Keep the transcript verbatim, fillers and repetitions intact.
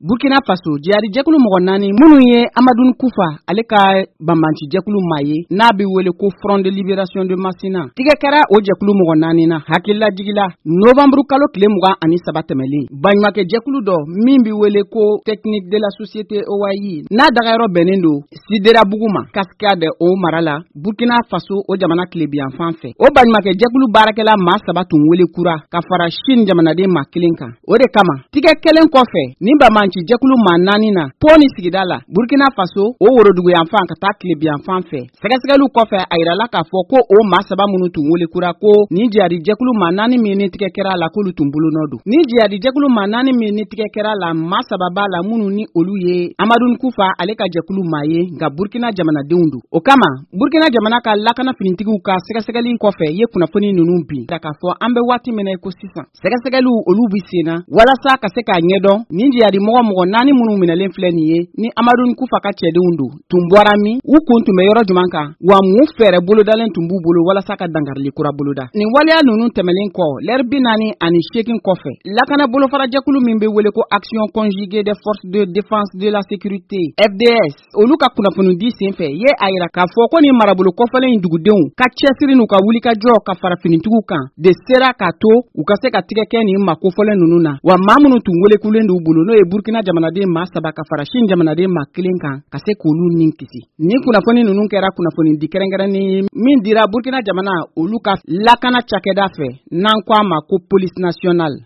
Burkina Faso jihadi jɛkulu mɔgɔ naani minnu ye Amadou Kufa ale ka banbanci jɛkulu maa ye n'a bɛ wele ko Front de Libération de Massina tigɛ kɛra o jɛkulu mɔgɔ naani na hakililajigila novembre kalo tile mugan ani saba tɛmɛlen baɲumankɛ jɛkulu dɔ min bɛ wele ko Technique de la Société O A I n'a dagayɔrɔ bɛnnen don Siderabugu ma Cascade o mara la Burkina Faso o jamana tilebiyan fan fɛ o baɲumankɛ jɛkulu baarakɛla maa saba tun wele kura ka fara Chine jamanaden maa kelen kan o de kama tigɛ kelen kɔfɛ ni banbanci jɛkulu maa naani na po ni sigida la Burkina Faso o woroduguyan fan ka taa tilebiyan fan fɛ sɛgɛsɛgɛliw kɔfɛ a yirala k'a fɔ ko o maa saba minnu tun wele kura ko ni jihadi jɛkulu maa naani min ni tigɛ kɛra la k'olu tun bolonɔ don ni jihadi jɛkulu maa naani min ni tigɛ kɛra la maa saba b'a la minnu ni olu ye Amadou Kufa ale ka jɛkulu maa ye nka Burkina jamanadenw don o kama Burkina jamana ka lakana finitigiw ka sɛgɛsɛgɛli kɔfɛ ye kunnafoni ninnu bin k'a fɔ an bɛ waati min ko sisan sɛgɛsɛgɛliw olu bi senna walasa ka se k'a ɲɛdɔn ni jihadi mɔgɔ mɔgɔ naani minnu minɛlen filɛ nin ye ni Amadou Kufa ka cɛdenw don tun bɔra min u kun tun bɛ yɔrɔ juman kan wa mun fɛɛrɛ bolodalen tun b'u bolo walasa ka dangarili kura boloda nin waleya ninnu tɛmɛnen kɔ l'heure bi naani ani seegin kɔfɛ lakana bolofara jɛkulu min bɛ wele ko Action Conjuguée des Forces de Défense de la Sécurité F D S olu ka kunnafoni di senfɛ ye a yira k'a fɔ ko ni marabolo kɔfɛlen in dugudenw ka cɛsiri n'u ka wulikajɔ ka fara finitigiw kan de sera k'a to u ka se ka tigɛ kɛ nin maa kofɔlen ninnu na wa maa minnu tun welekulen d'u bolo n'o ye Burkina jamanaden maa saba ka fara Chine jamanaden maa kelen kan ka se k'olu nin kisi ni kunnafoni ninnu kɛra kunnafoni di kɛrɛnkɛrɛnnen min dira Burkina jamana olu ka lakana cakɛda fɛ n'an ko a ma ko police nationale